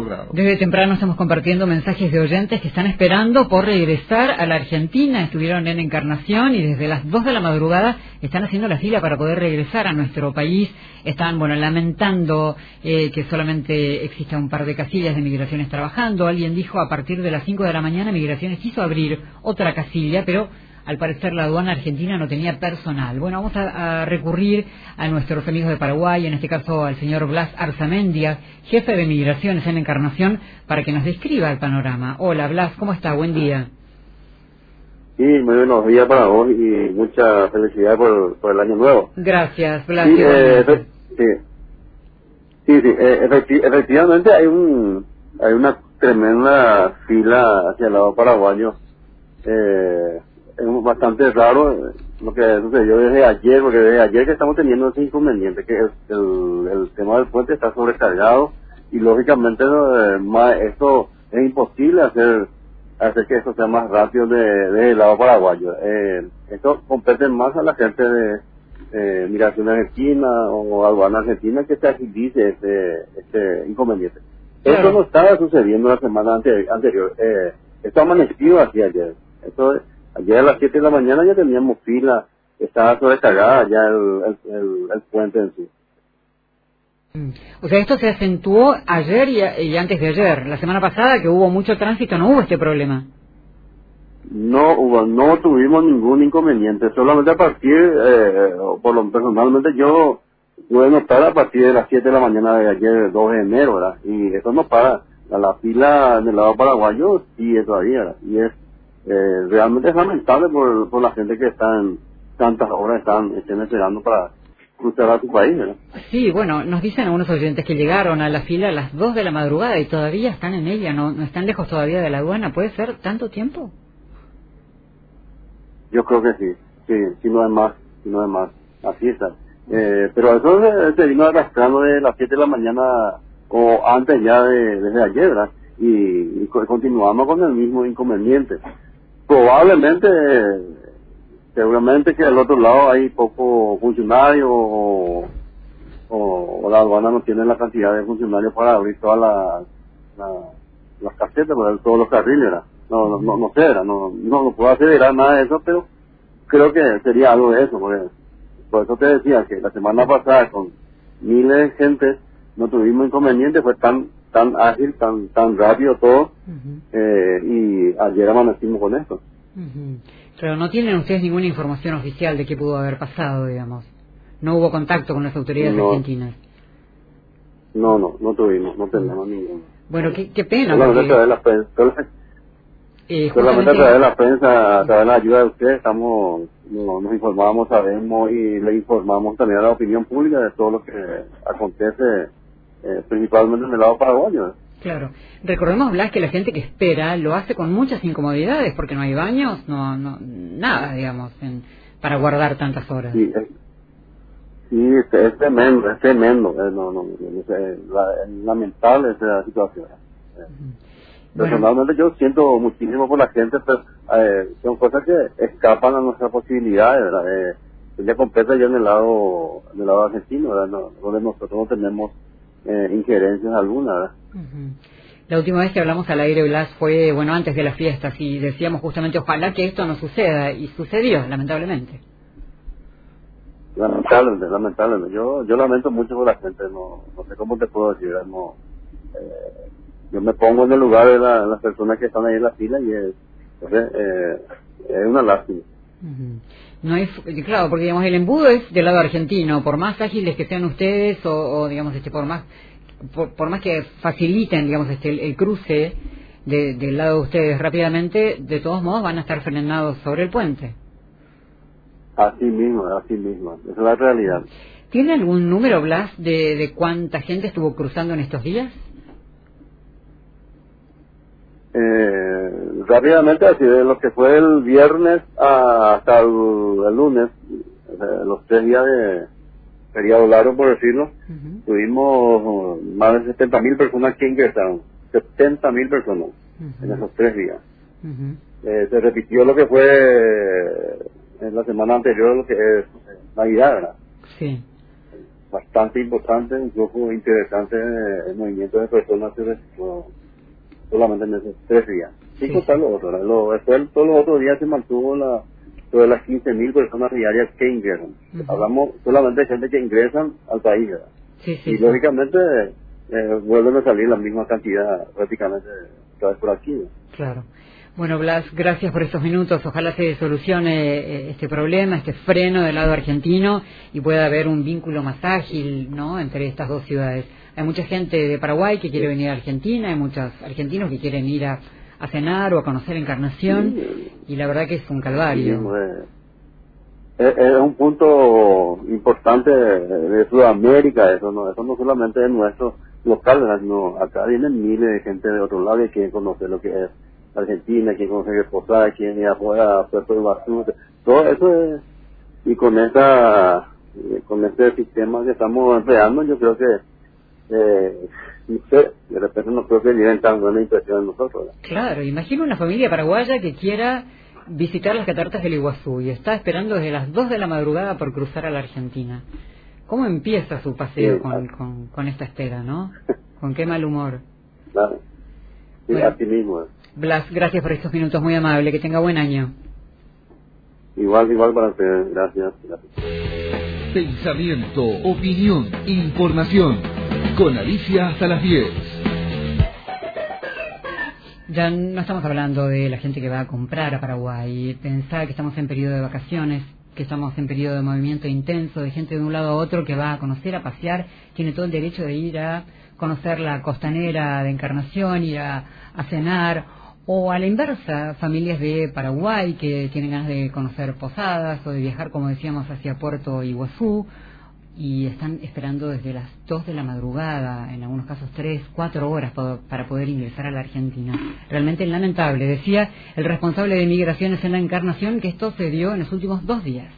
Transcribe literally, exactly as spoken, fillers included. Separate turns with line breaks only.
bravo.
Desde temprano estamos compartiendo mensajes de oyentes que están esperando por regresar a la Argentina. Estuvieron en Encarnación y desde las dos de la madrugada están haciendo la fila para poder regresar a nuestro país. Están, bueno, lamentando eh, que solamente exista un par de casillas de Migraciones trabajando. Alguien dijo a partir de las cinco de la mañana Migraciones quiso abrir otra casilla, pero al parecer la aduana argentina no tenía personal. Bueno, vamos a, a recurrir a nuestros amigos de Paraguay, en este caso al señor Blas Arzamendia, jefe de Migraciones en Encarnación, para que nos describa el panorama. Hola Blas, ¿cómo está? Buen día.
Sí, muy buenos días para vos y mucha felicidad por, por el año nuevo.
Gracias, Blas.
Sí, eh, efe- sí, sí, sí eh, efecti- efectivamente hay un hay una tremenda fila hacia el lado paraguayo. Eh, es bastante raro lo que sucedió desde ayer, porque desde ayer que estamos teniendo ese inconveniente, que el, el, el tema del puente está sobrecargado y lógicamente eh, más, esto es imposible hacer hacer que esto sea más rápido de, de el lado paraguayo. Eh, esto compete más a la gente de eh, Migración Argentina o aduana argentina que se agilice este, este inconveniente.
Claro.
Esto no estaba sucediendo la semana ante, anterior. Eh, esto amaneció así ayer. Esto Ayer a las siete de la mañana ya teníamos fila, estaba sobrecargada ya el, el, el, el puente en sí.
O sea, esto se acentuó ayer y, y antes de ayer. La semana pasada, que hubo mucho tránsito, no hubo este problema.
No hubo, no tuvimos ningún inconveniente, solamente a partir, eh, por lo personalmente yo pude notar a partir de las siete de la mañana de ayer, dos de enero, ¿verdad? Y eso no para. La, la fila del lado paraguayo sigue todavía, ¿verdad? Y es Eh, realmente es lamentable por, por la gente que están tantas horas están estén esperando para cruzar a su país, ¿verdad?
Sí, bueno, nos dicen algunos oyentes que llegaron a la fila a las dos de la madrugada y todavía están en ella, no, no están lejos todavía de la aduana. ¿Puede ser tanto tiempo?
Yo creo que sí, sí, si no es más, si no es más, así está. Eh, pero eso se, se vino arrastrando de las siete de la mañana o antes ya de, desde ayer, ¿verdad? Y, y continuamos con el mismo inconveniente. Probablemente, seguramente que al otro lado hay poco funcionarios o, o, o la aduana no tiene la cantidad de funcionarios para abrir todas las la, las casetas, para abrir todos los carriles, ¿verdad? No, no, no, no sé, ¿verdad? No, no, no puedo aseverar nada de eso, pero creo que sería algo de eso, porque por eso te decía que la semana pasada con miles de gente no tuvimos inconvenientes, fue tan tan ágil, tan tan rápido todo, uh-huh. eh, y ayer amanecimos con esto.
Uh-huh. Pero no tienen ustedes ninguna información oficial de qué pudo haber pasado, digamos. No hubo contacto con las autoridades
no,
argentinas.
No, no, no tuvimos, no tenemos uh-huh. ninguno.
Bueno, qué, qué pena.
Solamente
porque...
a través de la prensa, solamente,
eh,
solamente
justamente...
a través de la prensa, a través de la ayuda de ustedes, estamos, no, nos informamos, sabemos y le informamos también a la opinión pública de todo lo que acontece. Eh, principalmente en el lado paraguayo. ¿eh?
Claro. Recordemos, Blas, que la gente que espera lo hace con muchas incomodidades porque no hay baños, no, no nada, digamos, en, para guardar tantas horas.
Sí, es, sí, es, es tremendo, es tremendo. Eh, no, no, es, es, la, es lamentable esa situación. Eh, uh-huh. Personalmente bueno. Yo siento muchísimo por la gente, pero eh, son cosas que escapan a nuestras posibilidades, ¿verdad? Eh, ella compete ya en el lado, en el lado argentino, ¿verdad? No, donde nosotros no tenemos Eh, injerencias alguna, ¿verdad?
Uh-huh. La última vez que hablamos al aire, Blas, fue, bueno, antes de las fiestas y decíamos justamente ojalá que esto no suceda y sucedió, lamentablemente.
Lamentablemente, lamentablemente. Yo yo lamento mucho por la gente, no no sé cómo te puedo decir, no, eh, yo me pongo en el lugar de la, las personas que están ahí en la fila y es, entonces, eh, es una lástima.
Uh-huh. No es, claro, porque digamos el embudo es del lado argentino, por más ágiles que sean ustedes o, o digamos este por más por, por más que faciliten digamos este el, el cruce de, del lado de ustedes rápidamente, de todos modos van a estar frenados sobre el puente.
Así mismo, así mismo, esa es la realidad.
¿Tiene algún número, Blas, de, de cuánta gente estuvo cruzando en estos días?
Eh, rápidamente, así de lo que fue el viernes hasta el, el lunes, eh, los tres días de feriado largo, por decirlo, uh-huh. tuvimos más de setenta mil personas que ingresaron, setenta mil personas uh-huh. en esos tres días. Uh-huh. Eh, se repitió lo que fue en la semana anterior, lo que es Navidad, ¿verdad?
Sí.
bastante importante, un grupo interesante de movimiento de personas se registró solamente en esos tres días. Sin contar los otros, lo, después todos los otros días se mantuvo la sobre las quince mil personas diarias que ingresan. Uh-huh. Hablamos solamente de gente que ingresan al país, ¿verdad?
Sí, sí,
y
sí.
lógicamente eh, vuelven a salir la misma cantidad prácticamente otra vez por aquí, ¿no?
Claro. Bueno, Blas, gracias por estos minutos. Ojalá se solucione este problema, este freno del lado argentino y pueda haber un vínculo más ágil, ¿no?, entre estas dos ciudades. Hay mucha gente de Paraguay que quiere venir a Argentina, hay muchos argentinos que quieren ir a, a cenar o a conocer Encarnación, sí, y la verdad que es un calvario.
Sí, es, es un punto importante de, de Sudamérica, eso no, eso no solamente es nuestro local, sino acá vienen miles de gente de otro lado que quieren conocer lo que es Argentina, quieren conocer Posada, quieren ir afuera a Puerto Iguazú, todo eso es, y con esta con este sistema que estamos empleando, yo creo que eh, no sé, de repente no creo que lleven tan buena impresión en nosotros, ¿verdad?
Claro, imagino una familia paraguaya que quiera visitar las cataratas del Iguazú y está esperando desde las dos de la madrugada por cruzar a la Argentina. ¿Cómo empieza su paseo sí, con, con, con esta espera, no? ¿Con qué mal humor?
Claro, sí, bueno, así mismo. ¿eh?
Blas, gracias por estos minutos, muy amable, que tenga buen año.
Igual, igual para ustedes, gracias, gracias.
Pensamiento, opinión, información. Con Alicia hasta las diez.
Ya no estamos hablando de la gente que va a comprar a Paraguay. Pensar que estamos en periodo de vacaciones, que estamos en periodo de movimiento intenso, de gente de un lado a otro que va a conocer, a pasear, tiene todo el derecho de ir a conocer la costanera de Encarnación, ir a, a cenar, o a la inversa, familias de Paraguay que tienen ganas de conocer Posadas o de viajar, como decíamos, hacia Puerto Iguazú, y están esperando desde las dos de la madrugada, en algunos casos tres, cuatro horas para poder ingresar a la Argentina. Realmente lamentable. Decía el responsable de Migraciones en la Encarnación que esto se dio en los últimos dos días.